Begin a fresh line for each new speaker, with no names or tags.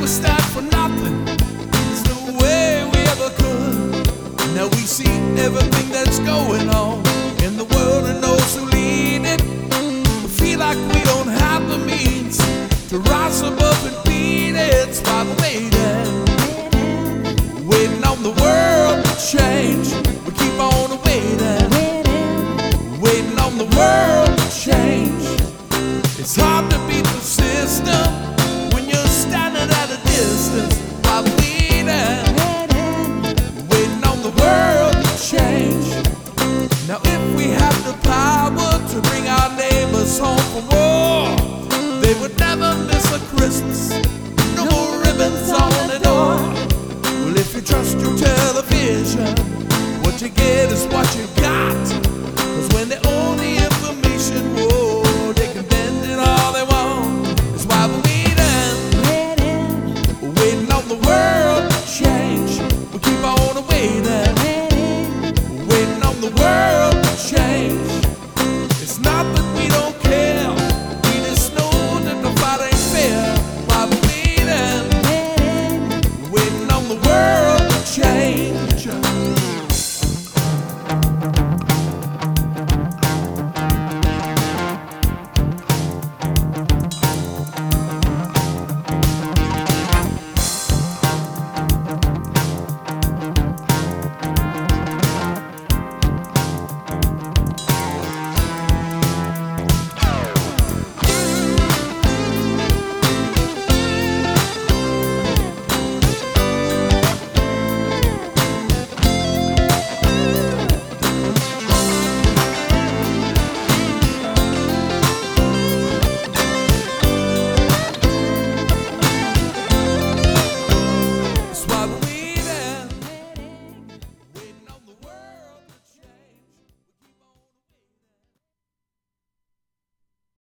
we stand for nothing. There's no way we ever could. Now we see everything that's going on in the world and those who lead it. We feel like we don't have the means to rise above and beat it. It's by waiting on the world to change. We keep on waiting on the world to change. It's hard to be persistent when you're standing at a distance. By waiting on the world to change. Now if we had the power to bring our neighbors home from war, they would never miss a Christmas. No more ribbons on the door. Well, if you trust your television, what you get is what you get.